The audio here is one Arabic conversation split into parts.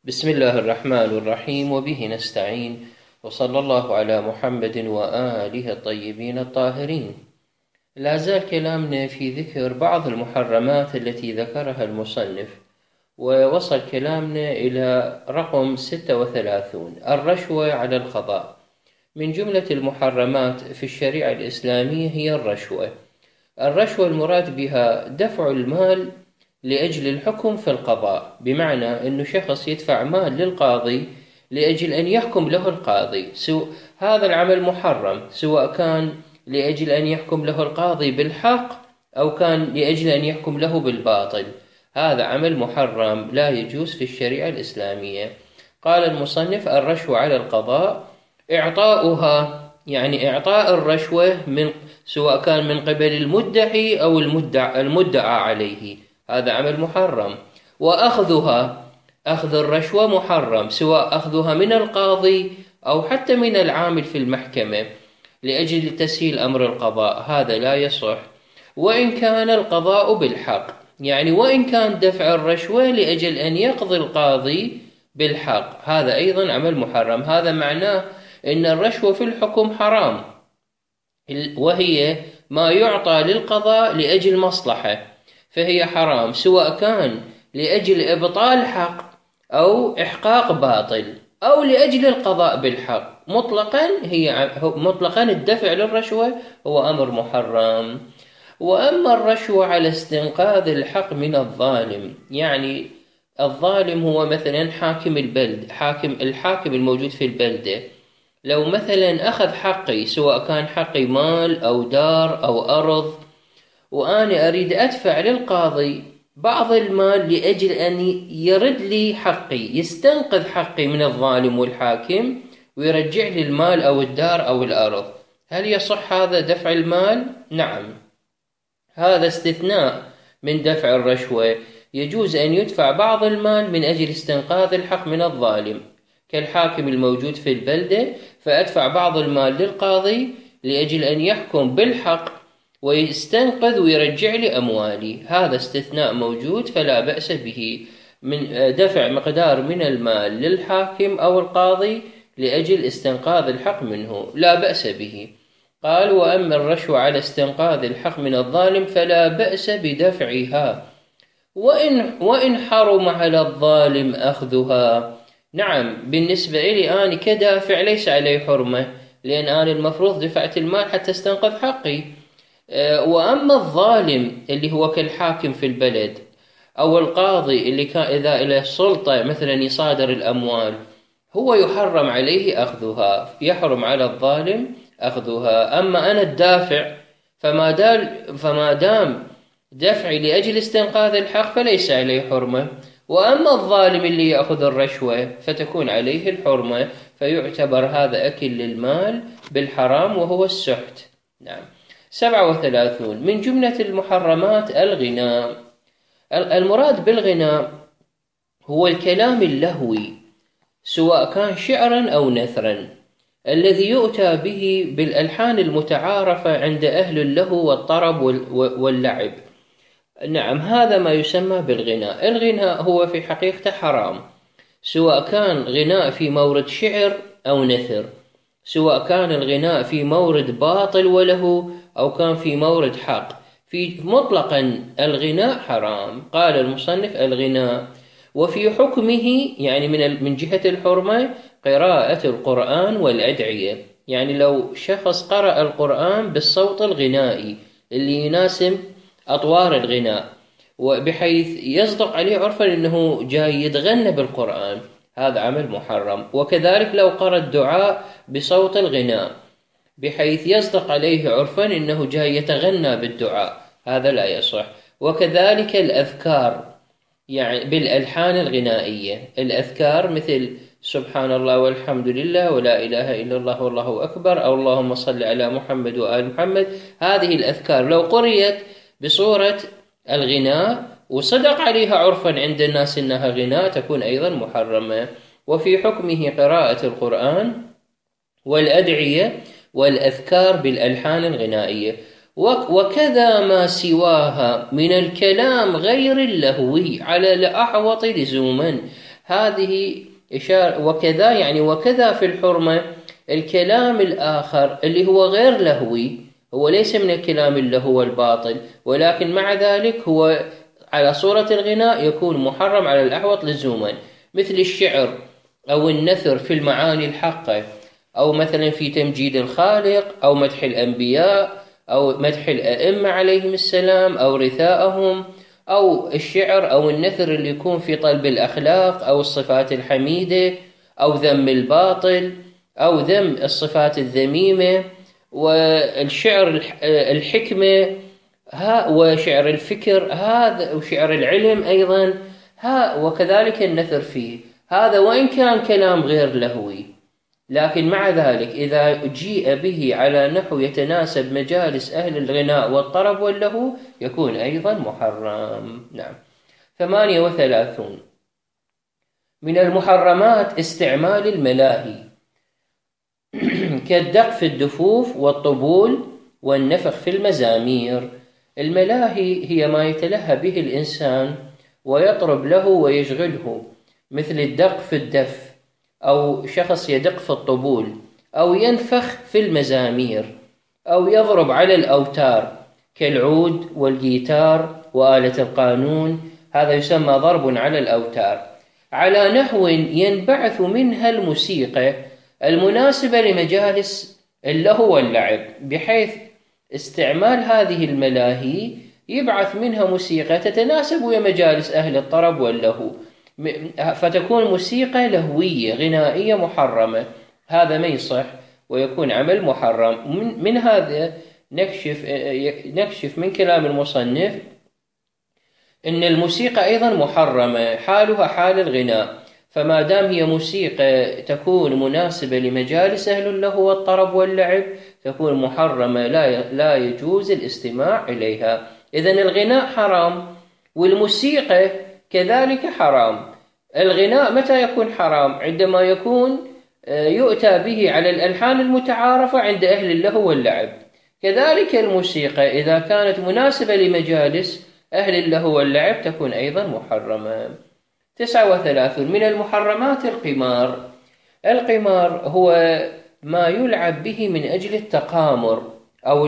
بسم الله الرحمن الرحيم، وبه نستعين، وصلى الله على محمد وآله الطيبين الطاهرين. لا زال كلامنا في ذكر بعض المحرمات التي ذكرها المصنف، ووصل كلامنا إلى رقم 36: الرشوة على القضاء. من جملة المحرمات في الشريعة الإسلامية هي الرشوة. الرشوة المراد بها دفع المال لأجل الحكم في القضاء، بمعنى أنه شخص يدفع مال للقاضي لأجل أن يحكم له القاضي. هذا العمل محرم، سواء كان لأجل أن يحكم له القاضي بالحق أو كان لأجل أن يحكم له بالباطل. هذا عمل محرم لا يجوز في الشريعة الإسلامية. قال المصنف: الرشوة على القضاء إعطاؤها، يعني إعطاء الرشوة سواء كان من قبل المدعي أو المدعى عليه، هذا عمل محرم. وأخذها، أخذ الرشوة محرم، سواء أخذها من القاضي أو حتى من العامل في المحكمة لأجل تسهيل أمر القضاء، هذا لا يصح. وإن كان القضاء بالحق، يعني وإن كان دفع الرشوة لأجل أن يقضي القاضي بالحق، هذا أيضا عمل محرم. هذا معناه أن الرشوة في الحكم حرام، وهي ما يعطى للقضاء لأجل مصلحة، فهي حرام، سواء كان لأجل إبطال حق أو إحقاق باطل أو لأجل القضاء بالحق. مطلقا الدفع للرشوة هو أمر محرم. وأما الرشوة على استنقاذ الحق من الظالم، يعني الظالم هو مثلا حاكم البلد، الحاكم الموجود في البلدة، لو مثلا أخذ حقي، سواء كان حقي مال أو دار أو أرض، وأنا أريد أدفع للقاضي بعض المال لأجل أن يرد لي حقي، يستنقذ حقي من الظالم والحاكم ويرجع لي المال أو الدار أو الأرض، هل يصح هذا دفع المال؟ نعم، هذا استثناء من دفع الرشوة. يجوز أن يدفع بعض المال من أجل استنقاذ الحق من الظالم، كالحاكم الموجود في البلدة، فأدفع بعض المال للقاضي لأجل أن يحكم بالحق ويستنقذ ويرجع لي أموالي، هذا استثناء موجود فلا بأس به، من دفع مقدار من المال للحاكم أو القاضي لأجل استنقاذ الحق منه، لا بأس به. قال: وأما الرشوة على استنقاذ الحق من الظالم فلا بأس بدفعها، وإن حرم على الظالم أخذها. نعم، بالنسبة لي أنا كدافع ليس علي حرمة، لأن أنا المفروض دفعت المال حتى استنقذ حقي. وأما الظالم اللي هو كالحاكم في البلد أو القاضي اللي كان إذا له سلطة مثلا يصادر الأموال، هو يحرم عليه أخذها، يحرم على الظالم أخذها. أما أنا الدافع فما دام دفعي لأجل استنقاذ الحق فليس عليه حرمة. وأما الظالم اللي يأخذ الرشوة فتكون عليه الحرمة، فيعتبر هذا أكل للمال بالحرام وهو السحت. نعم. 37: من جملة المحرمات الغناء. المراد بالغناء هو الكلام اللهوي، سواء كان شعرا أو نثرا، الذي يؤتى به بالألحان المتعارفة عند أهل اللهو والطرب واللعب. نعم، هذا ما يسمى بالغناء. الغناء هو في حقيقته حرام، سواء كان غناء في مورد شعر أو نثر، سواء كان الغناء في مورد باطل وله أو كان في مورد حق، في مطلقا الغناء حرام. قال المصنف: الغناء. وفي حكمه، يعني من جهة الحرمة، قراءة القرآن والأدعية، يعني لو شخص قرأ القرآن بالصوت الغنائي اللي يناسب أطوار الغناء، وبحيث يصدق عليه عرفا أنه جاي يتغنى بالقرآن، هذا عمل محرم. وكذلك لو قرأ الدعاء بصوت الغناء بحيث يصدق عليه عرفا أنه جاي يتغنى بالدعاء، هذا لا يصح. وكذلك الأذكار، يعني بالألحان الغنائية، الأذكار مثل سبحان الله والحمد لله ولا إله إلا الله والله أكبر أو اللهم صل على محمد وآل محمد، هذه الأذكار لو قريت بصورة الغناء وصدق عليها عرفا عند الناس أنها غناء تكون أيضا محرمة. وفي حكمه قراءة القرآن والأدعية والأذكار بالألحان الغنائية. وكذا ما سواها من الكلام غير اللهوي على الأحوط لزوما، هذه إشارة. وكذا يعني وكذا في الحرمة الكلام الآخر اللي هو غير لهوي، هو ليس من الكلام اللهو الباطل، ولكن مع ذلك هو على صورة الغناء يكون محرم على الأحوط لزوما، مثل الشعر أو النثر في المعاني الحقة، أو مثلا في تمجيد الخالق، أو مدح الأنبياء، أو مدح الأئمة عليهم السلام، أو رثاءهم، أو الشعر أو النثر اللي يكون في طلب الأخلاق أو الصفات الحميدة، أو ذم الباطل، أو ذم الصفات الذميمة، والشعر الحكمة وشعر الفكر هذا، وشعر العلم أيضا وكذلك النثر فيه هذا، وإن كان كلام غير لهوي، لكن مع ذلك إذا جيء به على نحو يتناسب مجالس أهل الغناء والطرب واللهو يكون أيضا محرم. نعم. 38 من المحرمات استعمال الملاهي كالدق في الدفوف والطبول والنفخ في المزامير. الملاهي هي ما يتلهى به الإنسان ويطرب له ويشغله، مثل الدق في الدف، أو شخص يدق في الطبول، أو ينفخ في المزامير، أو يضرب على الأوتار كالعود والجيتار وآلة القانون، هذا يسمى ضرب على الأوتار، على نحو ينبعث منها الموسيقى المناسبة لمجالس اللهو واللعب، بحيث استعمال هذه الملاهي يبعث منها موسيقى تتناسب ويا مجالس أهل الطرب واللهو، فتكون موسيقى لهوية غنائية محرمة. هذا ما يصح ويكون عمل محرم. من هذا نكشف من كلام المصنف إن الموسيقى أيضا محرمة، حالها حال الغناء، فما دام هي موسيقى تكون مناسبة لمجالس أهل اللهو والطرب واللعب تكون محرمة، لا يجوز الاستماع إليها. إذن الغناء حرام، والموسيقى كذلك حرام. الغناء متى يكون حرام؟ عندما يكون يؤتى به على الألحان المتعارفة عند أهل اللهو واللعب. كذلك الموسيقى إذا كانت مناسبة لمجالس أهل اللهو واللعب تكون أيضا محرمة. 39 من المحرمات القمار. القمار هو ما يلعب به من أجل التقامر أو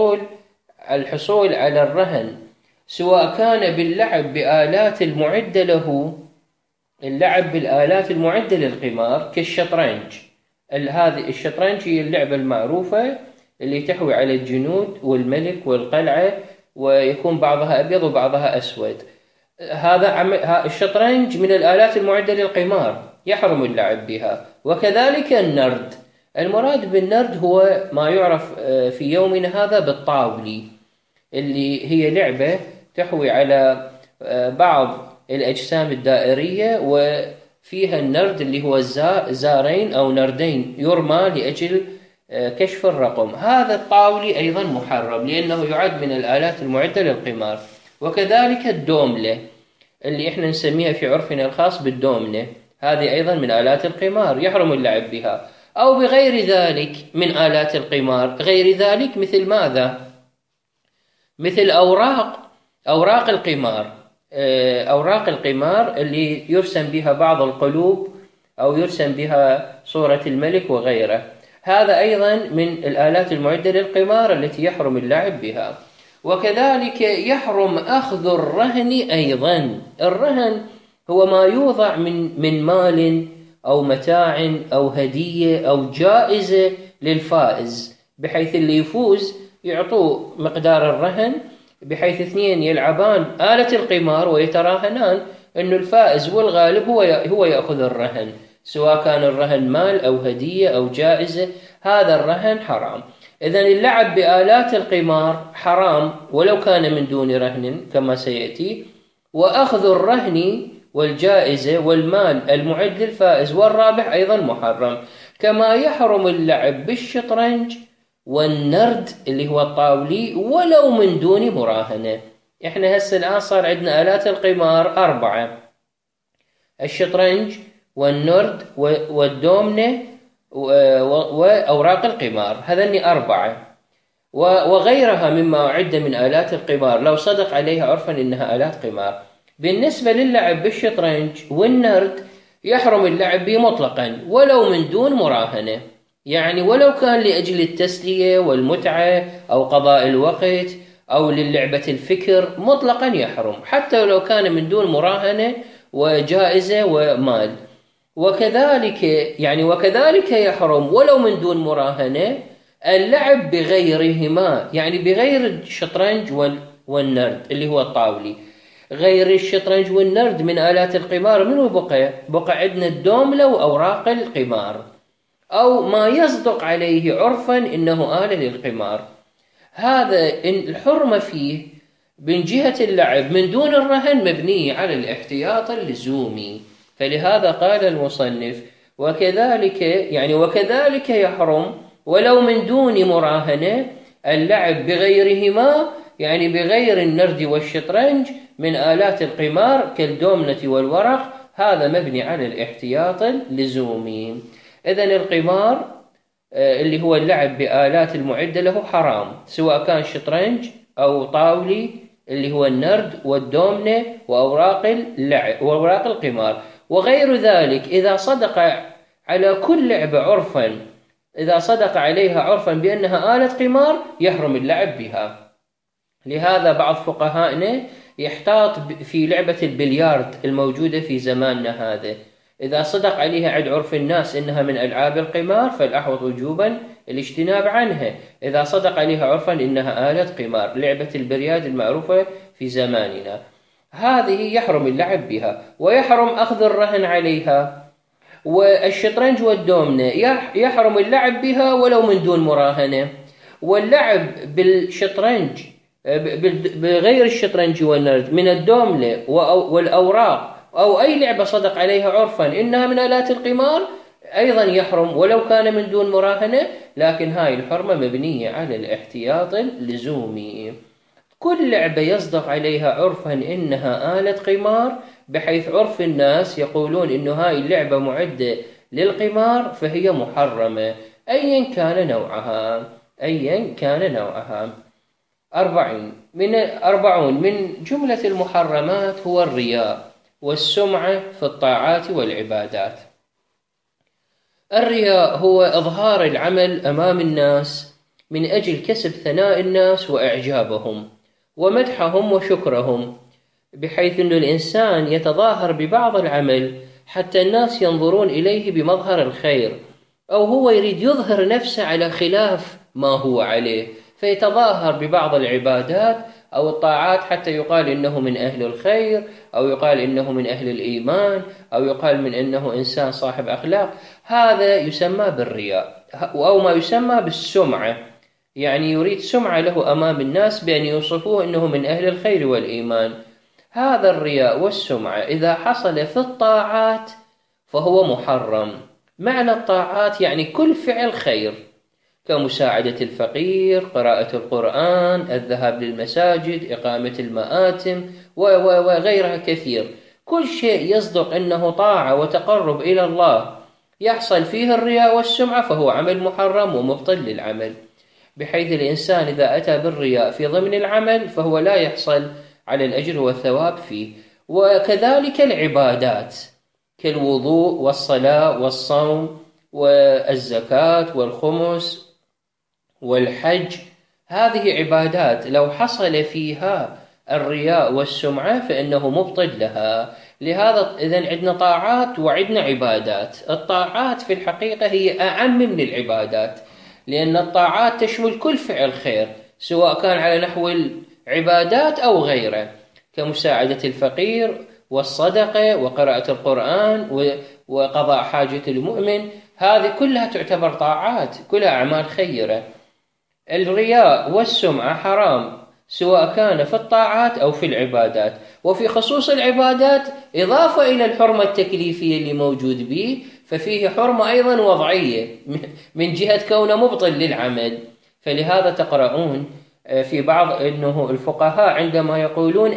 الحصول على الرهن، سواء كان باللعب بآلات المعدة له، اللعب بالآلات المعدة للقمار كالشطرنج. هذه الشطرنج هي اللعبة المعروفة اللي تحوي على الجنود والملك والقلعة، ويكون بعضها أبيض وبعضها أسود. هذا الشطرنج من الآلات المعدة للقمار يحرم اللعب بها. وكذلك النرد. المراد بالنرد هو ما يعرف في يومنا هذا بالطاولي، اللي هي لعبة تحوي على بعض الأجسام الدائرية وفيها النرد اللي هو زارين أو نردين يرمى لأجل كشف الرقم. هذا الطاولي أيضا محرم لأنه يعد من الآلات المعدة للقمار. وكذلك الدوملة اللي احنا نسميها في عرفنا الخاص بالدومنة، هذه أيضا من آلات القمار يحرم اللعب بها، أو بغير ذلك من آلات القمار. غير ذلك مثل ماذا؟ مثل أوراق القمار. أوراق القمار اللي يرسم بها بعض القلوب أو يرسم بها صورة الملك وغيره، هذا أيضا من الآلات المعدة للقمار التي يحرم اللعب بها. وكذلك يحرم أخذ الرهن أيضا. الرهن هو ما يوضع من مال أو متاع أو هدية أو جائزة للفائز، بحيث اللي يفوز يعطوه مقدار الرهن، بحيث اثنين يلعبان آلة القمار ويتراهنان أن الفائز والغالب هو يأخذ الرهن، سواء كان الرهن مال أو هدية أو جائزة، هذا الرهن حرام. إذن اللعب بآلات القمار حرام ولو كان من دون رهن كما سيأتي. وأخذ الرهن والجائزة والمال المعد للفائز والرابح أيضا محرم، كما يحرم اللعب بالشطرنج والنرد اللي هو الطاولي ولو من دون مراهنة. احنا هسه الآن صار عندنا آلات القمار 4: الشطرنج والنرد والدومنة وأوراق القمار، هذني 4، وغيرها مما أعد من آلات القمار لو صدق عليها عرفا إنها آلات قمار. بالنسبة للعب بالشطرنج والنرد يحرم اللعب به مطلقا ولو من دون مراهنة، يعني ولو كان لأجل التسلية والمتعة أو قضاء الوقت أو للعبة الفكر مطلقا يحرم، حتى لو كان من دون مراهنة وجائزة ومال. وكذلك يحرم ولو من دون مراهنة اللعب بغيرهما، يعني بغير الشطرنج والنرد اللي هو الطاولي. غير الشطرنج والنرد من آلات القمار منه بقى عندنا الدوملة وأوراق القمار، أو ما يصدق عليه عرفا إنه آلة للقمار. هذا الحرمة فيه من جهة اللعب من دون الرهن مبنية على الاحتياط اللزومي. فلهذا قال المصنف وكذلك يحرم ولو من دون مراهنة اللعب بغيرهما، يعني بغير النرد والشطرنج من آلات القمار كالدومنة والورق، هذا مبني على الاحتياط اللزومي. إذن القمار اللي هو اللعب بآلات المعدة له حرام، سواء كان شطرنج أو طاولي اللي هو النرد والدومنة وأوراق القمار وغير ذلك. إذا صدق على كل لعبة عرفا، إذا صدق عليها عرفا بأنها آلة قمار يحرم اللعب بها. لهذا بعض فقهائنا يحتاط في لعبة البليارد الموجودة في زماننا هذا، إذا صدق عليها عند عرف الناس إنها من ألعاب القمار فالأحوط وجوبا الاجتناب عنها. إذا صدق عليها عرفا إنها آلة قمار، لعبة البليارد المعروفة في زماننا هذه يحرم اللعب بها، ويحرم أخذ الرهن عليها. والشطرنج والدومنة يحرم اللعب بها ولو من دون مراهنة. واللعب بالشطرنج بغير الشطرنج والنرد من الدومنة والأوراق أو أي لعبة صدق عليها عرفا إنها من آلات القمار أيضا يحرم ولو كان من دون مراهنة، لكن هاي الحرمة مبنية على الاحتياط اللزومي. كل لعبة يصدق عليها عرفا إنها آلة قمار بحيث عرف الناس يقولون إنه هاي اللعبة معدة للقمار فهي محرمة أيا كان نوعها. 40 من جملة المحرمات هو الرياء والسمعة في الطاعات والعبادات. الرياء هو إظهار العمل أمام الناس من أجل كسب ثناء الناس وإعجابهم ومدحهم وشكرهم، بحيث أن الإنسان يتظاهر ببعض العمل حتى الناس ينظرون إليه بمظهر الخير، أو هو يريد يظهر نفسه على خلاف ما هو عليه فيتظاهر ببعض العبادات أو الطاعات حتى يقال إنه من أهل الخير، أو يقال إنه من أهل الإيمان، أو يقال من إنه إنسان صاحب أخلاق. هذا يسمى بالرياء، أو ما يسمى بالسمعة، يعني يريد سمعة له أمام الناس بأن يوصفوه إنه من أهل الخير والإيمان. هذا الرياء والسمعة إذا حصل في الطاعات فهو محرم. معنى الطاعات يعني كل فعل خير كمساعدة الفقير، قراءة القرآن، الذهاب للمساجد، إقامة المآتم وغيرها كثير. كل شيء يصدق أنه طاعة وتقرب إلى الله يحصل فيه الرياء والسمعة فهو عمل محرم ومبطل للعمل، بحيث الإنسان إذا أتى بالرياء في ضمن العمل فهو لا يحصل على الأجر والثواب فيه. وكذلك العبادات كالوضوء والصلاة والصوم والزكاة والخمس والحج، هذه عبادات لو حصل فيها الرياء والسمعة فإنه مبطل لها. لهذا إذن عندنا طاعات وعندنا عبادات. الطاعات في الحقيقة هي أعم من العبادات، لأن الطاعات تشمل كل فعل خير سواء كان على نحو العبادات أو غيره، كمساعدة الفقير والصدقة وقراءة القرآن وقضاء حاجة المؤمن، هذه كلها تعتبر طاعات، كلها أعمال خيرة. الرياء والسمعة حرام سواء كان في الطاعات أو في العبادات. وفي خصوص العبادات إضافة إلى الحرمة التكليفية اللي موجود به، ففيه حرمة أيضا وضعية من جهة كونه مبطل للعمل. فلهذا تقرؤون في بعض أنه الفقهاء عندما يقولون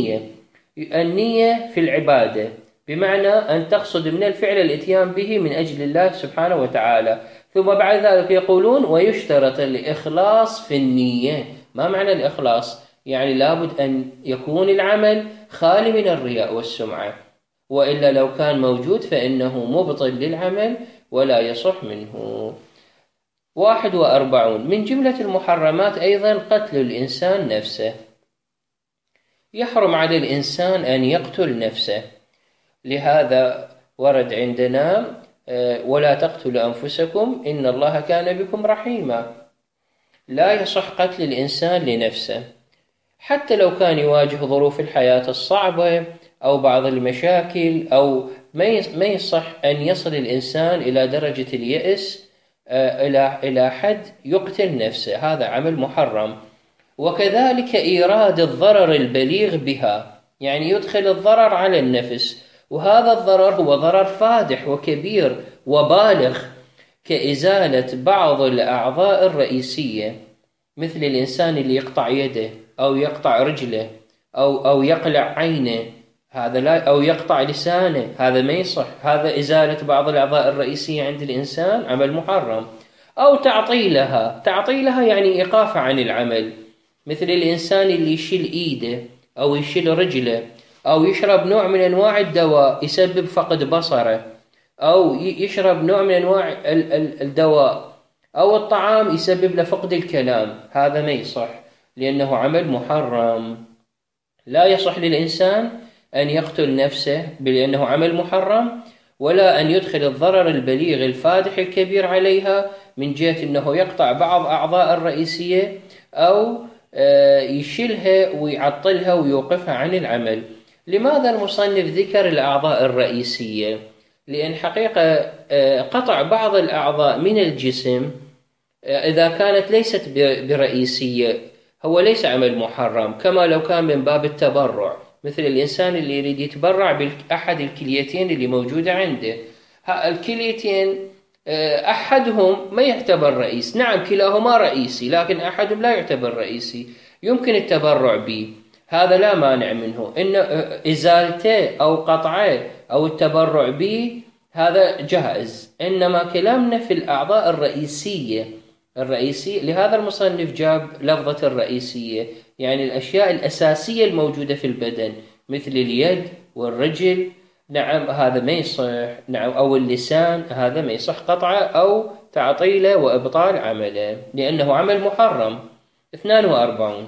النية في العبادة بمعنى أن تقصد من الفعل الاتيان به من أجل الله سبحانه وتعالى، ثم بعد ذلك يقولون ويشترط الإخلاص في النية. ما معنى الإخلاص؟ يعني لابد أن يكون العمل خالي من الرياء والسمعة، وإلا لو كان موجود فإنه مبطل للعمل ولا يصح منه. 41 من جملة المحرمات أيضا قتل الإنسان نفسه. يحرم على الإنسان أن يقتل نفسه، لهذا ورد عندنا ولا تقتلوا أنفسكم إن الله كان بكم رحيما. لا يصح قتل الإنسان لنفسه حتى لو كان يواجه ظروف الحياة الصعبة أو بعض المشاكل، أو ما يصح أن يصل الإنسان إلى درجة اليأس إلى حد يقتل نفسه، هذا عمل محرم. وكذلك إيراد الضرر البليغ بها، يعني يدخل الضرر على النفس، وهذا الضرر هو ضرر فادح وكبير وبالغ، كإزالة بعض الأعضاء الرئيسية، مثل الإنسان اللي يقطع يده أو يقطع رجله أو يقلع عينه، هذا لا، أو يقطع لسانه، هذا ما يصح. هذا إزالة بعض الأعضاء الرئيسية عند الإنسان عمل محرم. أو تعطيلها يعني إيقافها عن العمل، مثل الإنسان اللي يشيل إيده أو يشيل رجله أو يشرب نوع من أنواع الدواء يسبب فقد بصره، أو يشرب نوع من أنواع الدواء أو الطعام يسبب له فقد الكلام، هذا ما يصح لأنه عمل محرم. لا يصح للإنسان أن يقتل نفسه لأنه عمل محرم، ولا أن يدخل الضرر البليغ الفادح الكبير عليها من جهة أنه يقطع بعض أعضاء الرئيسية أو يشيلها ويعطلها ويوقفها عن العمل. لماذا المصنف ذكر الأعضاء الرئيسية؟ لأن حقيقة قطع بعض الأعضاء من الجسم إذا كانت ليست برئيسية هو ليس عمل محرم، كما لو كان من باب التبرع، مثل الإنسان اللي يريد يتبرع بأحد الكليتين اللي موجودة عنده. الكليتين أحدهم ما يعتبر رئيس، نعم كلاهما رئيسي، لكن أحدهم لا يعتبر رئيسي، يمكن التبرع به، هذا لا مانع منه. إن إزالته أو قطعه أو التبرع به هذا جائز. إنما كلامنا في الأعضاء الرئيسية، لهذا المصنف جاب لفظة الرئيسية، يعني الأشياء الأساسية الموجودة في البدن مثل اليد والرجل، نعم هذا ما يصح، نعم، أو اللسان، هذا ما يصح قطعه أو تعطيله وإبطال عمله لأنه عمل محرم. 42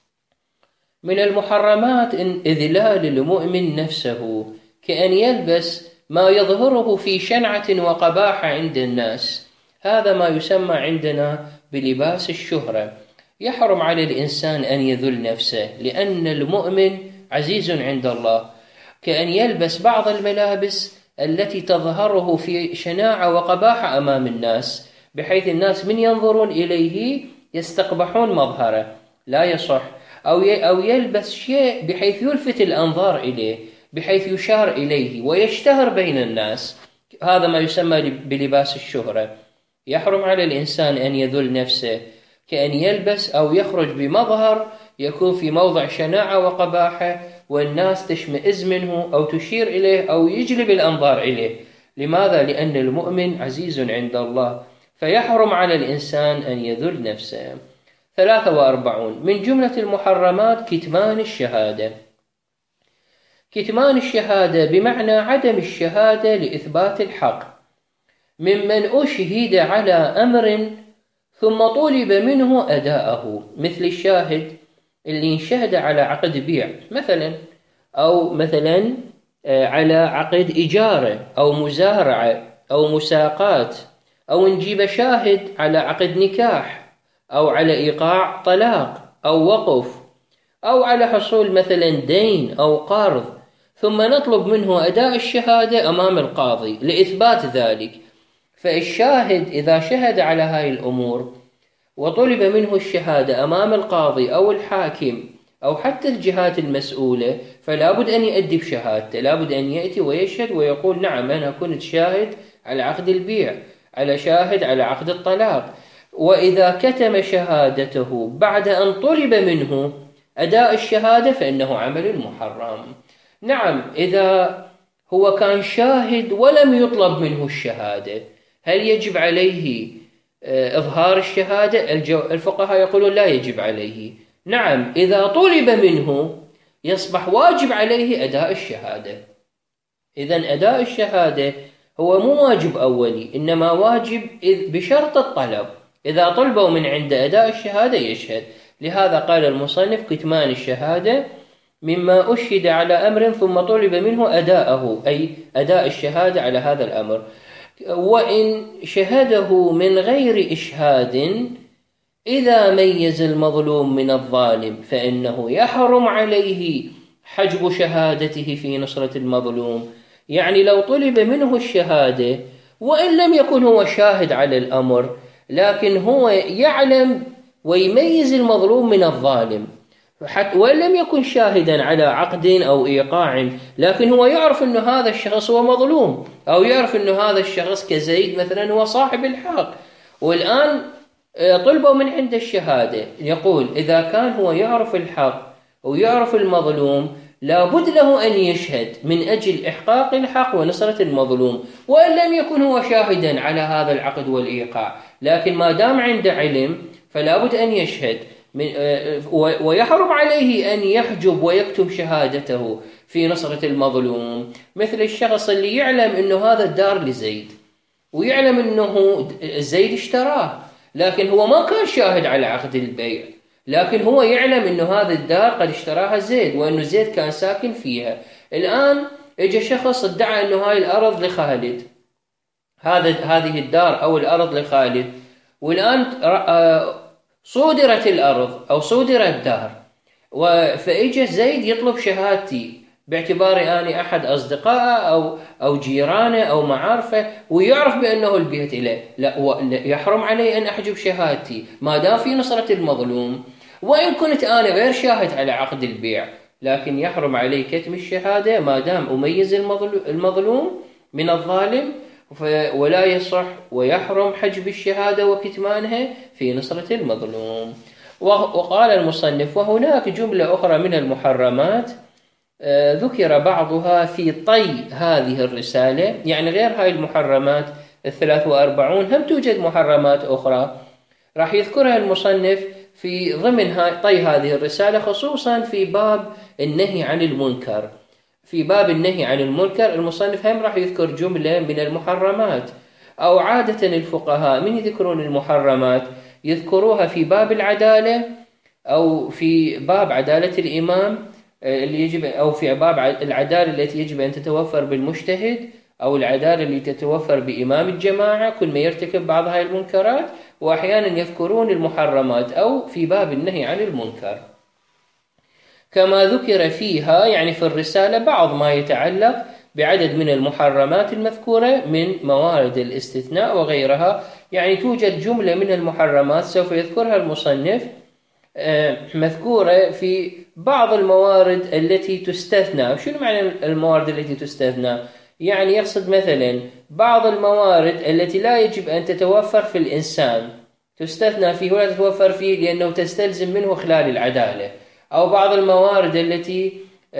من المحرمات إذلال المؤمن نفسه، كأن يلبس ما يظهره في شنعة وقباحة عند الناس، هذا ما يسمى عندنا بلباس الشهرة. يحرم على الإنسان أن يذل نفسه لأن المؤمن عزيز عند الله، كأن يلبس بعض الملابس التي تظهره في شناعة وقباحة أمام الناس، بحيث الناس من ينظرون إليه يستقبحون مظهره، لا يصح. أو يلبس شيء بحيث يلفت الأنظار إليه، بحيث يشار إليه ويشتهر بين الناس، هذا ما يسمى بلباس الشهرة. يحرم على الإنسان أن يذل نفسه، كأن يلبس أو يخرج بمظهر يكون في موضع شناعة وقباحة والناس تشمئز منه أو تشير إليه أو يجلب الأنظار إليه. لماذا؟ لأن المؤمن عزيز عند الله، فيحرم على الإنسان أن يذل نفسه. 43 من جملة المحرمات كتمان الشهادة. كتمان الشهادة بمعنى عدم الشهادة لإثبات الحق، ممن أشهد على أمر ثم طلب منه أداءه، مثل الشاهد اللي انشهد على عقد بيع مثلا، أو مثلا على عقد إجارة أو مزارعة أو مساقات، أو نجيب شاهد على عقد نكاح أو على إيقاع طلاق أو وقف، أو على حصول مثلا دين أو قرض، ثم نطلب منه أداء الشهادة أمام القاضي لإثبات ذلك. فالشاهد إذا شهد على هاي الأمور وطلب منه الشهادة أمام القاضي أو الحاكم أو حتى الجهات المسؤولة، فلا بد أن يؤدي بشهادته، لا بد أن يأتي ويشهد ويقول نعم أنا كنت شاهد على عقد البيع، على شاهد على عقد الطلاق. وإذا كتم شهادته بعد أن طلب منه أداء الشهادة فإنه عمل محرم. نعم إذا هو كان شاهد ولم يطلب منه الشهادة، هل يجب عليه إظهار الشهادة؟ الفقهاء يقولون لا يجب عليه. نعم إذا طلب منه يصبح واجب عليه أداء الشهادة. إذن أداء الشهادة هو مو واجب أولي، إنما واجب بشرط الطلب، إذا طلبوا من عند أداء الشهادة يشهد. لهذا قال المصنف: كتمان الشهادة مما أشهد على أمر ثم طلب منه أداءه، أي أداء الشهادة على هذا الأمر. وإن شهده من غير إشهاد إذا ميز المظلوم من الظالم فإنه يحرم عليه حجب شهادته في نصرة المظلوم. يعني لو طلب منه الشهادة وإن لم يكن هو شاهد على الأمر، لكن هو يعلم ويميز المظلوم من الظالم، وإن لم يكن شاهدا على عقد أو إيقاع، لكن هو يعرف أن هذا الشخص هو مظلوم، أو يعرف أن هذا الشخص كزيد مثلا هو صاحب الحق، والآن طلبوا من عند الشهادة. يقول: إذا كان هو يعرف الحق ويعرف المظلوم لابد له أن يشهد من أجل إحقاق الحق ونصرة المظلوم، وإن لم يكن هو شاهدا على هذا العقد والإيقاع، لكن ما دام عنده علم فلابد أن يشهد. ويحرم عليه أن يحجب ويكتم شهادته في نصرة المظلوم، مثل الشخص اللي يعلم أنه هذا الدار لزيد، ويعلم أنه زيد اشتراه، لكن هو ما كان شاهد على عقد البيع، لكن هو يعلم أنه هذا الدار قد اشتراها زيد، وأنه زيد كان ساكن فيها. الآن اجى شخص ادعى أنه هاي الأرض لخالد، هذه الدار أو الأرض لخالد، والآن صودرت الأرض أو صودر الدار، فإجى زيد يطلب شهادتي باعتباري أنا أحد أصدقائه أو جيرانه أو معارفه، ويعرف بأنه البيت إليه، لا يحرم علي أن أحجب شهادتي ما دام في نصرة المظلوم، وإن كنت أنا غير شاهد على عقد البيع، لكن يحرم علي كتم الشهادة ما دام أميز المظلوم من الظالم، ولا يصح ويحرم حجب الشهادة وكتمانها في نصرة المظلوم. وقال المصنف: وهناك جملة أخرى من المحرمات ذكر بعضها في طي هذه الرسالة، يعني غير هاي المحرمات 43 هم توجد محرمات أخرى راح يذكرها المصنف في ضمن طي هذه الرسالة، خصوصا في باب النهي عن المنكر. في باب النهي عن المنكر المصنف هم راح يذكر جملة من المحرمات، أو عادة الفقهاء من يذكرون المحرمات يذكروها في باب العدالة، أو في باب عدالة الإمام اللي يجب، أو في باب العدالة التي يجب أن تتوفر بالمجتهد، أو العدالة اللي تتوفر بإمام الجماعة كل ما يرتكب بعض هاي المنكرات، وأحيانا يذكرون المحرمات أو في باب النهي عن المنكر. كما ذكر فيها يعني في الرسالة بعض ما يتعلق بعدد من المحرمات المذكورة من موارد الاستثناء وغيرها، يعني توجد جملة من المحرمات سوف يذكرها المصنف مذكورة في بعض الموارد التي تستثنى. شنو معنى الموارد التي تستثنى؟ يعني يقصد مثلا بعض الموارد التي لا يجب أن تتوفر في الإنسان تستثنى فيه ولا تتوفر فيه لأنه تستلزم منه خلال العدالة، أو بعض الموارد التي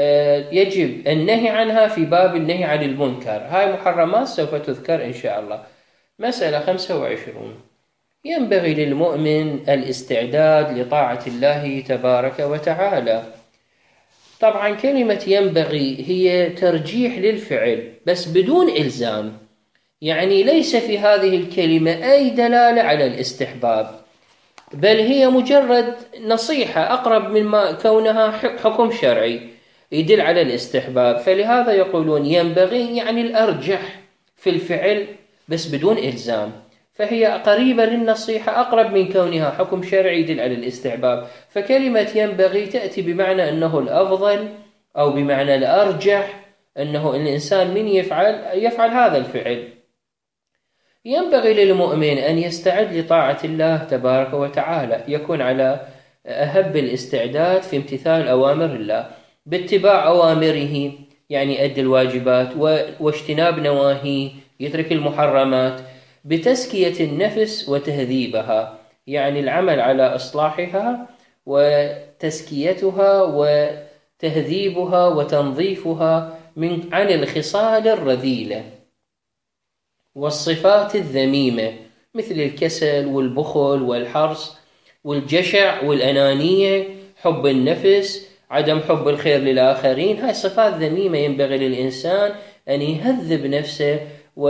يجب النهي عنها في باب النهي عن المنكر. هاي محرمات سوف تذكر إن شاء الله. مسألة 25: ينبغي للمؤمن الاستعداد لطاعة الله تبارك وتعالى. طبعا كلمة ينبغي هي ترجيح للفعل بس بدون إلزام، يعني ليس في هذه الكلمة أي دلالة على الاستحباب، بل هي مجرد نصيحة أقرب مما كونها حكم شرعي يدل على الاستحباب. فلهذا يقولون ينبغي يعني الأرجح في الفعل بس بدون إلزام، فهي قريبة للنصيحة أقرب من كونها حكم شرعي يدل على الاستحباب. فكلمة ينبغي تأتي بمعنى أنه الأفضل، أو بمعنى الأرجح، أنه الإنسان من يفعل هذا الفعل. ينبغي للمؤمن أن يستعد لطاعة الله تبارك وتعالى، يكون على أهب الاستعداد في امتثال أوامر الله باتباع أوامره، يعني أدي الواجبات واجتناب نواهيه، يترك المحرمات، بتزكية النفس وتهذيبها، يعني العمل على إصلاحها وتزكيتها وتهذيبها وتنظيفها عن الخصال الرذيلة والصفات الذميمة مثل الكسل والبخل والحرص والجشع والأنانية، حب النفس، عدم حب الخير للآخرين، هاي صفات ذميمة ينبغي للإنسان أن يهذب نفسه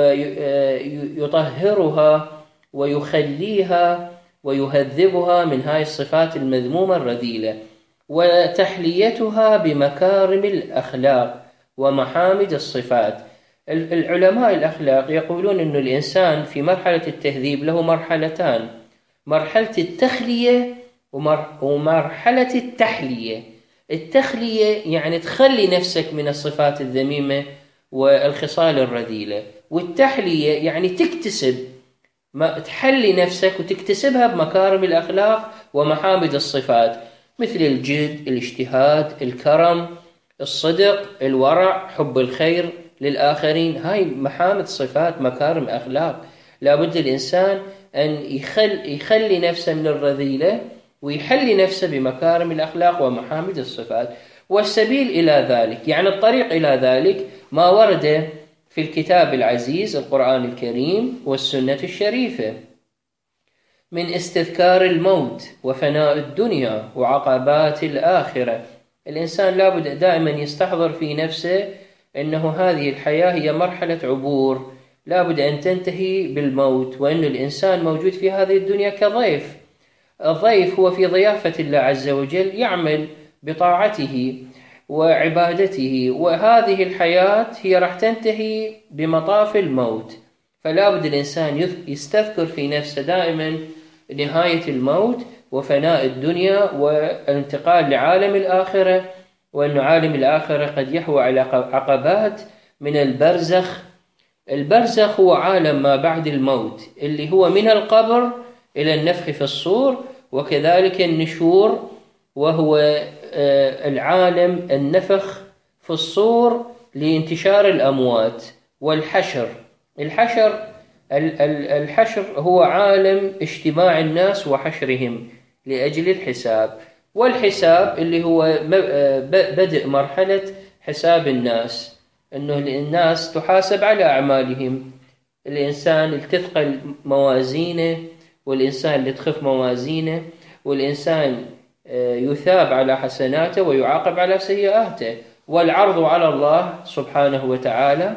ويطهرها ويخليها ويهذبها من هاي الصفات المذمومة الرذيلة، وتحليتها بمكارم الأخلاق ومحامد الصفات. العلماء الأخلاق يقولون أن الإنسان في مرحلة التهذيب له مرحلتان: مرحلة التخلية ومرحلة التحلية. التخلية يعني تخلي نفسك من الصفات الذميمة والخصال الرذيلة، والتحلية يعني تكتسب، تحلي نفسك وتكتسبها بمكارم الأخلاق ومحامد الصفات، مثل الجد، الاجتهاد، الكرم، الصدق، الورع، حب الخير للآخرين. هاي محامد صفات، مكارم أخلاق. لابد الإنسان أن يخلي نفسه من الرذيلة ويحلي نفسه بمكارم الأخلاق ومحامد الصفات. والسبيل إلى ذلك، يعني الطريق إلى ذلك، ما ورد في الكتاب العزيز القرآن الكريم والسنة الشريفة من استذكار الموت وفناء الدنيا وعقبات الآخرة. الإنسان لابد دائما يستحضر في نفسه أنه هذه الحياة هي مرحلة عبور، لابد أن تنتهي بالموت، وأن الإنسان موجود في هذه الدنيا كضيف. الضيف هو في ضيافة الله عز وجل، يعمل بطاعته وعبادته، وهذه الحياة هي راح تنتهي بمطاف الموت. فلا بد الإنسان يستذكر في نفسه دائما نهاية الموت وفناء الدنيا والانتقال لعالم الآخرة، وأن عالم الآخرة قد يحوى على عقبات من البرزخ. البرزخ هو عالم ما بعد الموت، اللي هو من القبر إلى النفخ في الصور، وكذلك النشور، وهو العالم النفخ في الصور لانتشار الأموات، والحشر. الحشر هو عالم اجتماع الناس وحشرهم لأجل الحساب، والحساب اللي هو بدء مرحلة حساب الناس، أنه الناس تحاسب على أعمالهم. الإنسان اللي تثقل موازينه، والإنسان اللي تخف موازينه، والإنسان يثاب على حسناته ويعاقب على سيئاته، والعرض على الله سبحانه وتعالى.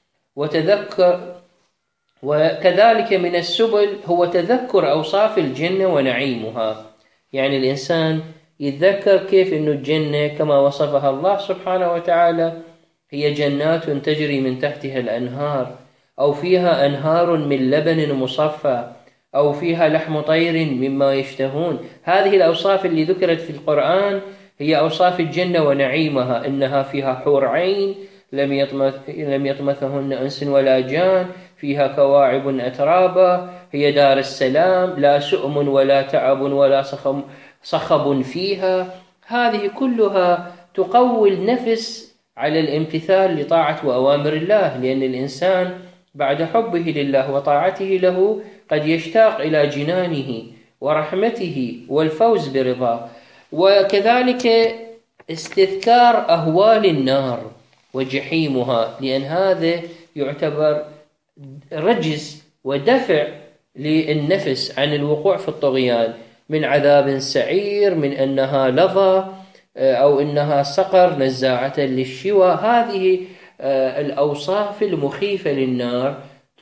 وكذلك من السبل هو تذكر أوصاف الجنة ونعيمها، يعني الإنسان يتذكر كيف أن الجنة كما وصفها الله سبحانه وتعالى هي جنات تجري من تحتها الأنهار، أو فيها أنهار من لبن مصفى، أو فيها لحم طير مما يشتهون. هذه الأوصاف اللي ذكرت في القرآن هي أوصاف الجنة ونعيمها، إنها فيها حور عين لم يطمثهن أنس ولا جان، فيها كواعب أترابا، هي دار السلام، لا سؤم ولا تعب ولا صخب فيها. هذه كلها تقوي النفس على الامتثال لطاعة وأوامر الله، لأن الإنسان بعد حبه لله وطاعته له قد يشتاق إلى جنانه ورحمته والفوز برضاه. وكذلك استذكار أهوال النار وجحيمها، لأن هذا يعتبر رجز ودفع للنفس عن الوقوع في الطغيان، من عذاب سعير، من أنها لظى أو أنها سقر نزاعة للشوى. هذه الأوصاف المخيفة للنار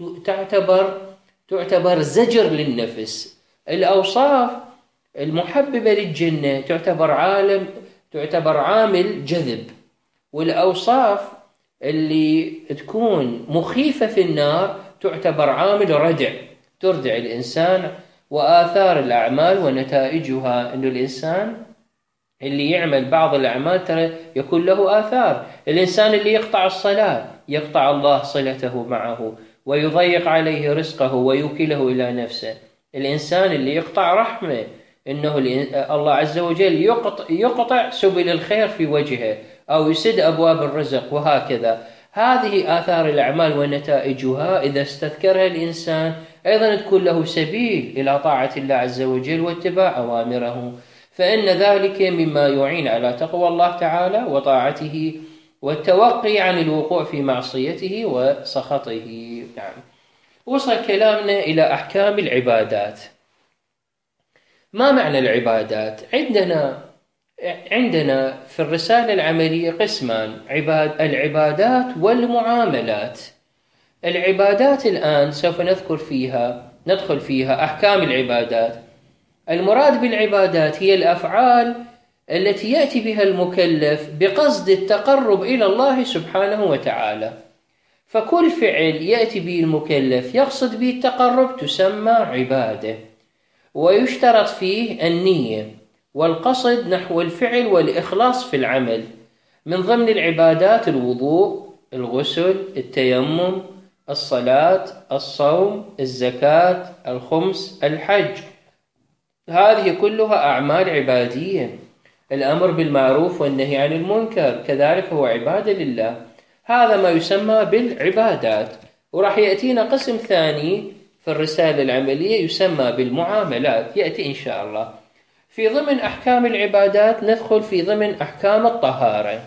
تعتبر زجر للنفس. الأوصاف المحببة للجنة تعتبر عامل جذب، والأوصاف اللي تكون مخيفة في النار تعتبر عامل ردع، تردع الإنسان. وآثار الأعمال ونتائجها، أن الإنسان اللي يعمل بعض الأعمال ترى يكون له آثار. الإنسان اللي يقطع الصلاة يقطع الله صلته معه ويضيق عليه رزقه ويوكله إلى نفسه. الإنسان اللي يقطع رحمه، إنه الله عز وجل يقطع سبل الخير في وجهه أو يسد أبواب الرزق، وهكذا. هذه آثار الأعمال ونتائجها إذا استذكرها الإنسان أيضا تكون له سبيل إلى طاعة الله عز وجل واتباع أوامره، فإن ذلك مما يعين على تقوى الله تعالى وطاعته والتوقي عن الوقوع في معصيته وسخطه. نعم. وصل كلامنا إلى أحكام العبادات. ما معنى العبادات؟ عندنا عندنا في الرسالة العملية قسمان: العبادات والمعاملات. العبادات الآن سوف ندخل فيها أحكام العبادات. المراد بالعبادات هي الأفعال التي يأتي بها المكلف بقصد التقرب إلى الله سبحانه وتعالى. فكل فعل يأتي به المكلف يقصد به التقرب تسمى عبادة، ويشترط فيه النية والقصد نحو الفعل والإخلاص في العمل. من ضمن العبادات الوضوء، الغسل، التيمم، الصلاة، الصوم، الزكاة، الخمس، الحج، هذه كلها أعمال عبادية. الأمر بالمعروف والنهي عن المنكر كذلك هو عبادة لله. هذا ما يسمى بالعبادات. وراح يأتينا قسم ثاني في الرسالة العملية يسمى بالمعاملات، يأتي إن شاء الله. في ضمن أحكام العبادات ندخل في ضمن أحكام الطهارة.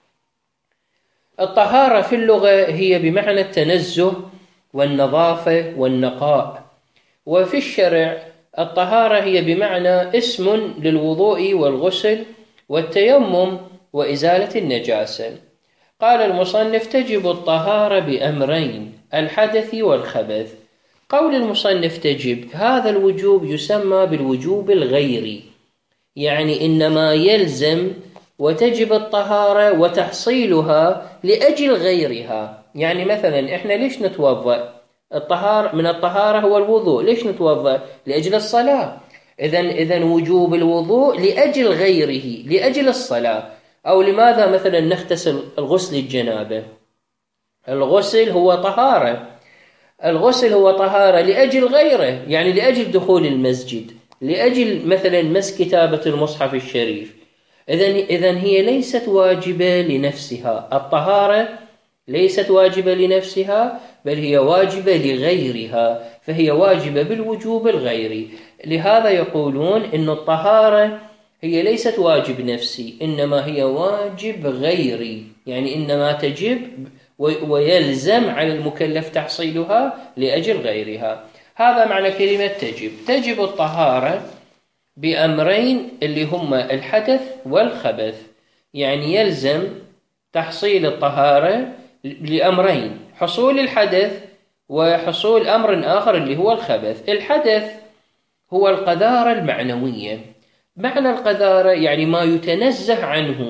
الطهارة في اللغة هي بمعنى التنزه والنظافة والنقاء، وفي الشرع الطهارة هي بمعنى اسم للوضوء والغسل والتيمم وإزالة النجاسة. قال المصنف: تجب الطهارة بأمرين: الحدث والخبث. قول المصنف تجب، هذا الوجوب يسمى بالوجوب الغيري، يعني إنما يلزم وتجب الطهارة وتحصيلها لأجل غيرها. يعني مثلا إحنا ليش نتوضأ؟ من الطهارة هو الوضوء. ليش نتوضأ؟ لأجل الصلاة. إذن وجوب الوضوء لأجل غيره، لأجل الصلاة. أو لماذا مثلا نغتسل الغسل الجنابة؟ الغسل هو طهارة. الغسل هو طهارة لأجل غيره، يعني لأجل دخول المسجد، لأجل مثلا مس كتابة المصحف الشريف. إذن هي ليست واجبة لنفسها. الطهارة ليست واجبة لنفسها، بل هي واجبة لغيرها، فهي واجبة بالوجوب الغيري. لهذا يقولون إن الطهارة هي ليست واجب نفسي، إنما هي واجب غيري، يعني إنما تجب ويلزم على المكلف تحصيلها لأجل غيرها. هذا معنى كلمة تجب. تجب الطهارة بأمرين اللي هما الحدث والخبث، يعني يلزم تحصيل الطهارة لأمرين: حصول الحدث وحصول أمر آخر اللي هو الخبث. الحدث هو القذارة المعنوية. معنى القذارة يعني ما يتنزه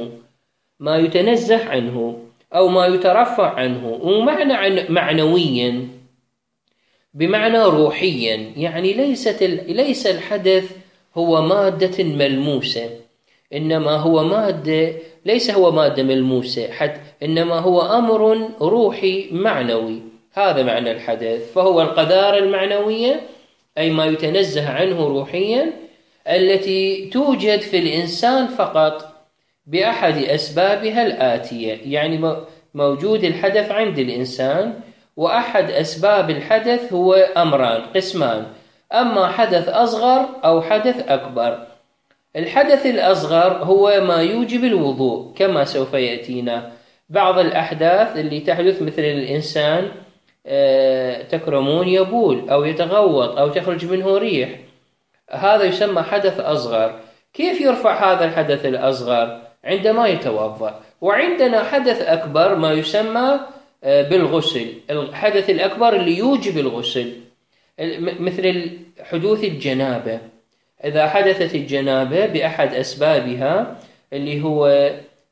عنه أو ما يترفع عنه. ومعنى معنويا بمعنى روحيا، يعني ليس الحدث هو مادة ملموسة، إنما هو ليس هو مادة ملموسة إنما هو أمر روحي معنوي. هذا معنى الحدث. فهو القذارة المعنوية، أي ما يتنزه عنه روحيا، التي توجد في الإنسان فقط بأحد أسبابها الآتية. يعني موجود الحدث عند الإنسان، وأحد أسباب الحدث هو أمران قسمان: أما حدث أصغر أو حدث أكبر. الحدث الأصغر هو ما يوجب الوضوء، كما سوف يأتينا. بعض الأحداث اللي تحدث مثل الإنسان تكرمون يبول أو يتغوط أو تخرج منه ريح، هذا يسمى حدث أصغر. كيف يرفع هذا الحدث الأصغر؟ عندما يتوضأ. وعندنا حدث أكبر ما يسمى بالغسل، الحدث الأكبر اللي يوجب الغسل، مثل حدوث الجنابة. إذا حدثت الجنابة بأحد أسبابها اللي هو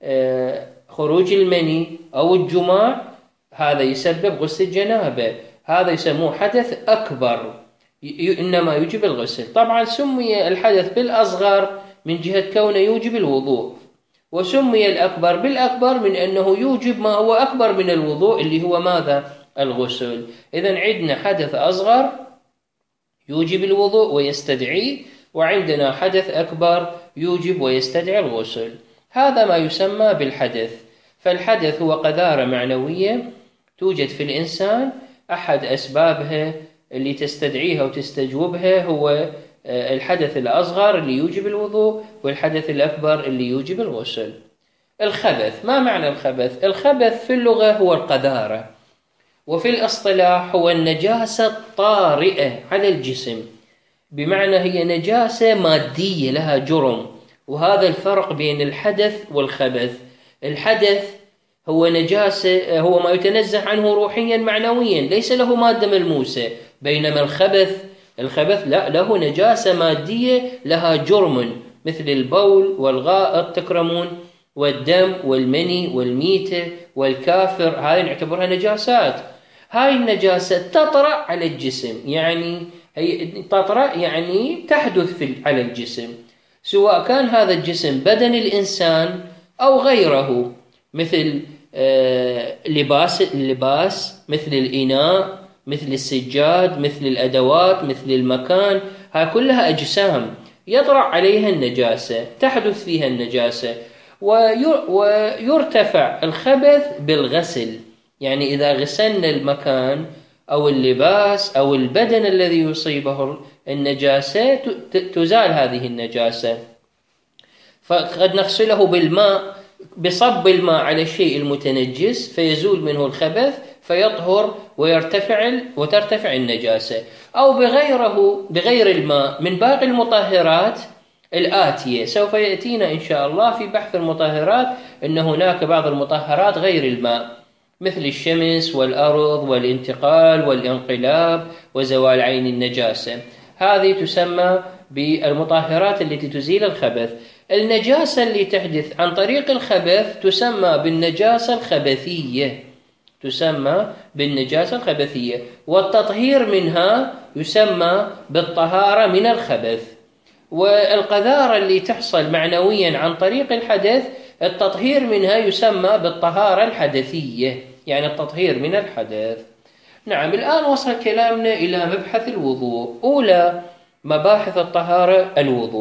خروج المني أو الجماع، هذا يسبب غسل الجنابة، هذا يسموه حدث أكبر إنما يوجب الغسل. طبعا سمي الحدث بالأصغر من جهة كونه يوجب الوضوء، وسمي الأكبر بالأكبر من أنه يوجب ما هو أكبر من الوضوء اللي هو ماذا؟ الغسل. إذن عندنا حدث أصغر يوجب الوضوء ويستدعيه، وعندنا حدث أكبر يوجب ويستدعي الغسل. هذا ما يسمى بالحدث. فالحدث هو قذارة معنوية توجد في الإنسان، أحد أسبابها اللي تستدعيها وتستجوبها هو الحدث الأصغر اللي يوجب الوضوء، والحدث الأكبر اللي يوجب الغسل. الخبث، ما معنى الخبث؟ الخبث في اللغة هو القذارة، وفي الاصطلاح هو النجاسة الطارئة على الجسم، بمعنى هي نجاسة مادية لها جرم وهذا الفرق بين الحدث والخبث. الحدث هو نجاسة، هو ما يتنزه عنه روحيا معنويا، ليس له مادة ملموسة، بينما الخبث لا، له نجاسة مادية، لها جرم، مثل البول والغائط تكرمون، والدم والمني والميتة والكافر، هاي نعتبرها نجاسات. هاي النجاسة تطرأ على الجسم، يعني تطرأ يعني تحدث على الجسم، سواء كان هذا الجسم بدن الإنسان أو غيره، مثل اللباس، مثل الإناء، مثل السجاد، مثل الأدوات، مثل المكان. هاي كلها أجسام يطرأ عليها النجاسة، تحدث فيها النجاسة، ويرتفع الخبث بالغسل. يعني إذا غسلنا المكان أو اللباس أو البدن الذي يصيبه النجاسة تزال هذه النجاسة. فقد نغسله بالماء، بصب الماء على الشيء المتنجس فيزول منه الخبث فيطهر وترتفع النجاسة، أو بغير الماء من باقي المطهرات الآتية. سوف يأتينا إن شاء الله في بحث المطهرات أن هناك بعض المطهرات غير الماء، مثل الشمس والأرض والانتقال والانقلاب وزوال عين النجاسة، هذه تسمى بالمطهرات التي تزيل الخبث. النجاسة اللي تحدث عن طريق الخبث تسمى بالنجاسة الخبثية، والتطهير منها يسمى بالطهارة من الخبث. والقذارة اللي تحصل معنويا عن طريق الحدث، التطهير منها يسمى بالطهارة الحدثية، يعني التطهير من الحدث. نعم، الآن وصل كلامنا إلى مبحث الوضوء. أولى مباحث الطهارة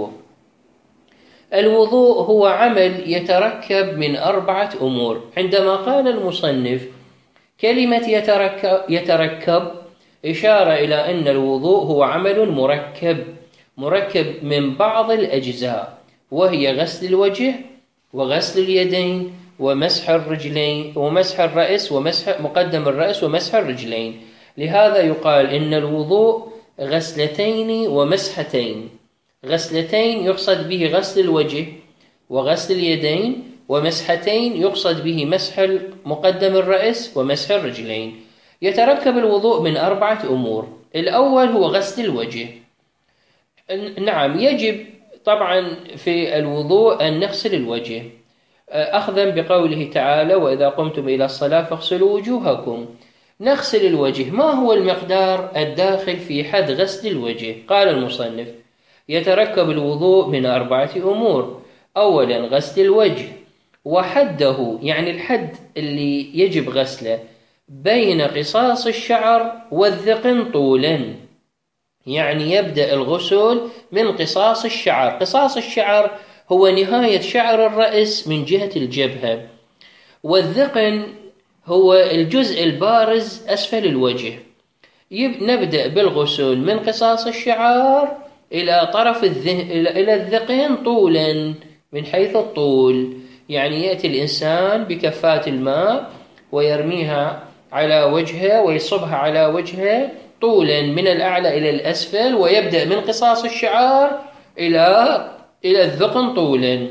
الوضوء هو عمل يتركب من 4 أمور. عندما قال المصنف كلمة يتركب إشارة إلى أن الوضوء هو عمل مركب من بعض الأجزاء، وهي غسل الوجه وغسل اليدين ومسح الرجلين ومسح الرأس ومسح مقدم الرأس ومسح الرجلين. لهذا يقال إن الوضوء غسلتين ومسحتين. غسلتين يقصد به غسل الوجه وغسل اليدين، ومسحتين يقصد به مسح مقدم الرأس ومسح الرجلين. يتركب الوضوء من 4 أمور. الأول هو غسل الوجه. نعم، يجب طبعا في الوضوء أن نغسل الوجه، أخذا بقوله تعالى وإذا قمتم إلى الصلاة فاغسلوا وجوهكم. نغسل الوجه. ما هو المقدار الداخل في حد غسل الوجه؟ قال المصنف يتركب الوضوء من 4 أمور. أولا غسل الوجه، وحده يعني الحد اللي يجب غسله بين قصاص الشعر والذقن طولا، يعني يبدأ الغسل من قصاص الشعر. قصاص الشعر هو نهاية شعر الرأس من جهة الجبهة، والذقن هو الجزء البارز أسفل الوجه. نبدأ بالغسل من قصاص الشعر إلى طرف إلى الذقن طولا، من حيث الطول، يعني يأتي الإنسان بكفات الماء ويرميها على وجهه ويصبها على وجهه طولا من الأعلى إلى الأسفل، ويبدأ من قصاص الشعر إلى الذقن طولا.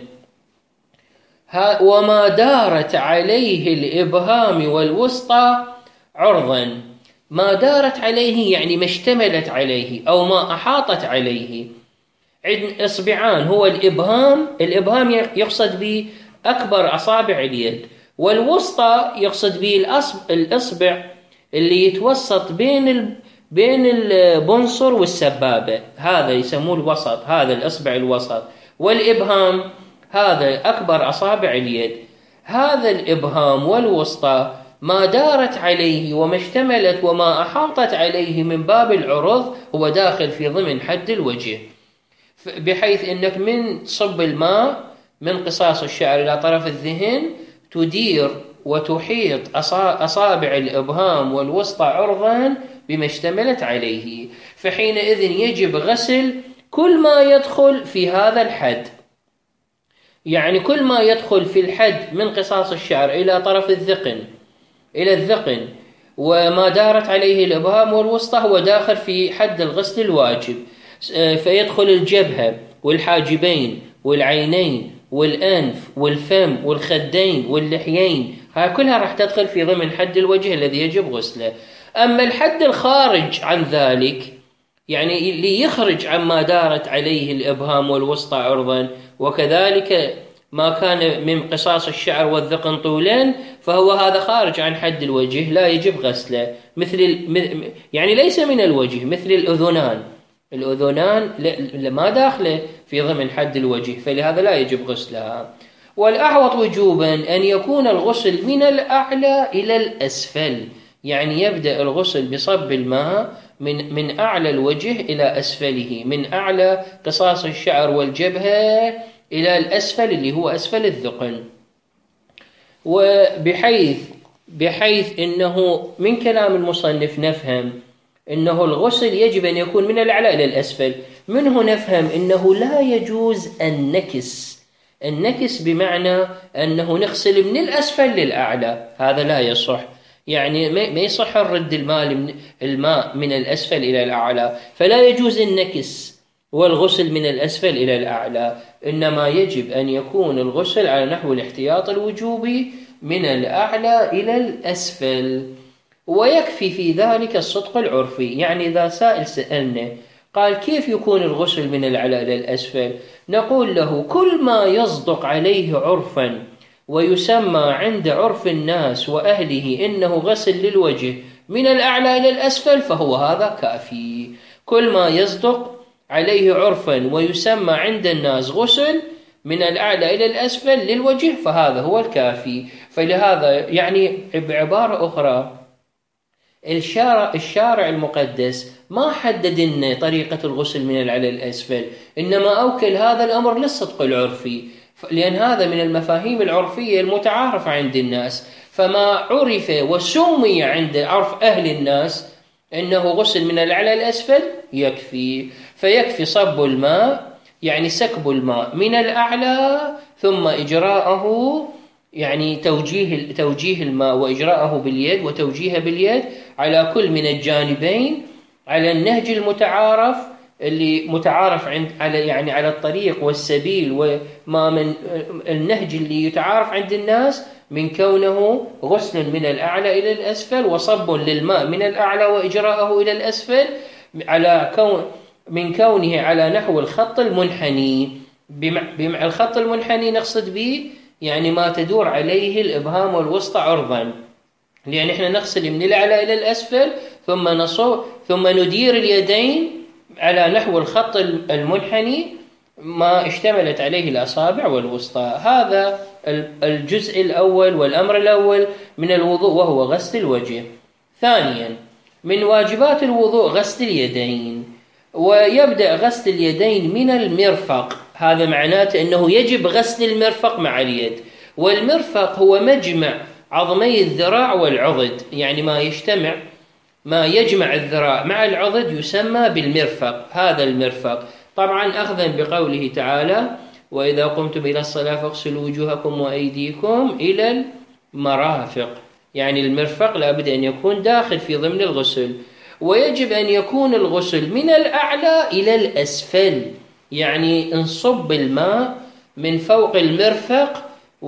وما دارت عليه الإبهام والوسطى عرضا. ما دارت عليه يعني ما اشتملت عليه أو ما أحاطت عليه. عندنا إصبعان هو الإبهام يقصد به أكبر أصابع اليد، والوسطى يقصد به الإصبع اللي يتوسط بين البنصر والسبابة، هذا يسموه الوسط، هذا الإصبع الوسط. والإبهام هذا أكبر أصابع اليد. هذا الإبهام والوسطى ما دارت عليه وما اشتملت وما أحاطت عليه من باب العرض هو داخل في ضمن حد الوجه، بحيث أنك من صب الماء من قصاص الشعر إلى طرف الذهن تدير وتحيط أصابع الإبهام والوسطى عرضا بما اشتملت عليه. فحينئذ يجب غسل كل ما يدخل في هذا الحد، يعني كل ما يدخل في الحد من قصاص الشعر إلى طرف الذقن وما دارت عليه الإبهام والوسطى هو داخل في حد الغسل الواجب. فيدخل الجبهة والحاجبين والعينين والأنف والفم والخدين واللحيين، هاي كلها راح تدخل في ضمن حد الوجه الذي يجب غسله. أما الحد الخارج عن ذلك، يعني اللي يخرج عما دارت عليه الإبهام والوسطى عرضا، وكذلك ما كان من قصاص الشعر والذقن طولا، فهو هذا خارج عن حد الوجه لا يجب غسله. يعني ليس من الوجه، مثل الأذنان ما داخله في ضمن حد الوجه، فلهذا لا يجب غسلها. والأحوط وجوبا أن يكون الغسل من الأعلى إلى الأسفل، يعني يبدأ الغسل بصب الماء من أعلى الوجه إلى أسفله، من أعلى قصاص الشعر والجبهة إلى الأسفل اللي هو أسفل الذقن. بحيث إنه من كلام المصنف نفهم إنه الغسل يجب أن يكون من الأعلى إلى الأسفل. منه نفهم إنه لا يجوز النكس بمعنى أنه نغسل من الأسفل للأعلى، هذا لا يصح. يعني ما يصح نرد الماء من الأسفل إلى الأعلى، فلا يجوز النكس والغسل من الأسفل إلى الأعلى، إنما يجب أن يكون الغسل على نحو الاحتياط الوجوبي من الأعلى إلى الأسفل. ويكفي في ذلك الصدق العرفي. يعني إذا سائل سألنا قال كيف يكون الغسل من الأعلى إلى الأسفل، نقول له كل ما يصدق عليه عرفا ويسمى عند عرف الناس وأهله إنه غسل للوجه من الأعلى إلى الأسفل فهو هذا كافي. كل ما يصدق عليه عرفا ويسمى عند الناس غسل من الأعلى إلى الأسفل للوجه فهذا هو الكافي. فلهذا يعني بعبارة أخرى الشارع المقدس ما حدد لنا طريقة الغسل من الأعلى إلى الأسفل، إنما أوكل هذا الأمر للصدق العرفي، لأن هذا من المفاهيم العرفية المتعارفة عند الناس. فما عرف وسمي عند عرف أهل الناس إنه غسل من الأعلى إلى الأسفل يكفي. فيكفي صب الماء، يعني سكب الماء من الأعلى ثم إجراءه، يعني توجيه الماء وإجراءه باليد وتوجيهه باليد على كل من الجانبين على النهج المتعارف، اللي متعارف على الطريق والسبيل وما من النهج اللي يتعارف عند الناس من كونه غسل من الأعلى إلى الأسفل وصب للماء من الأعلى وإجراءه إلى الأسفل من كونه على نحو الخط المنحني. الخط المنحني نقصد به يعني ما تدور عليه الإبهام والوسطى عرضا، لأن احنا نغسل من الأعلى إلى الأسفل ثم ندير اليدين على نحو الخط المنحني ما اشتملت عليه الأصابع والوسطى. هذا الجزء الأول والأمر الأول من الوضوء وهو غسل الوجه. ثانيا من واجبات الوضوء غسل اليدين، ويبدأ غسل اليدين من المرفق. هذا معناته أنه يجب غسل المرفق مع اليد، والمرفق هو مجمع عظمي الذراع والعضد، يعني ما يجمع الذراع مع العضد يسمى بالمرفق. هذا المرفق طبعا أخذا بقوله تعالى وإذا قمتم إلى الصلاة فاغسلوا وجوهكم وأيديكم إلى المرافق، يعني المرفق لابد أن يكون داخل في ضمن الغسل. ويجب أن يكون الغسل من الأعلى إلى الأسفل، يعني نصب الماء من فوق المرفق،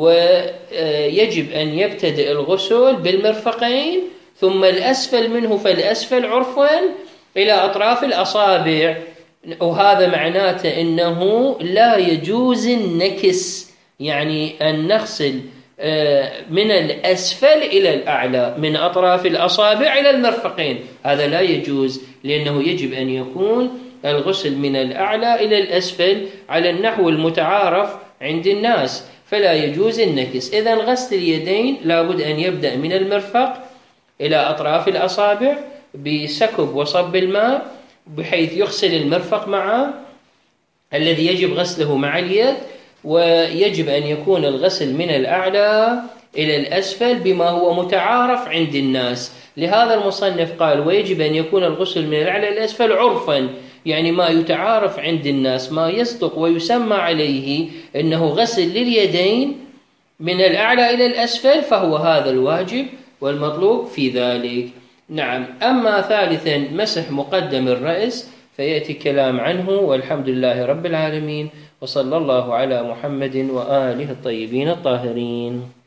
ويجب أن يبتدئ الغسل بالمرفقين ثم الأسفل منه فالأسفل عرفا إلى أطراف الأصابع. وهذا معناته أنه لا يجوز النكس، يعني أن نغسل من الأسفل إلى الأعلى من أطراف الأصابع إلى المرفقين، هذا لا يجوز، لأنه يجب أن يكون الغسل من الأعلى إلى الأسفل على النحو المتعارف عند الناس، فلا يجوز النكس. إذن غسل اليدين لابد أن يبدأ من المرفق إلى أطراف الأصابع بسكب وصب الماء بحيث يغسل المرفق معه الذي يجب غسله مع اليد، ويجب أن يكون الغسل من الأعلى إلى الأسفل بما هو متعارف عند الناس. لهذا المصنف قال ويجب أن يكون الغسل من الأعلى إلى الأسفل عرفا، يعني ما يتعارف عند الناس ما يصدق ويسمى عليه أنه غسل لليدين من الأعلى إلى الأسفل، فهو هذا الواجب والمطلوب في ذلك. نعم. أما ثالثا مسح مقدم الرأس فيأتي كلام عنه، والحمد لله رب العالمين، وصلى الله على محمد وآله الطيبين الطاهرين.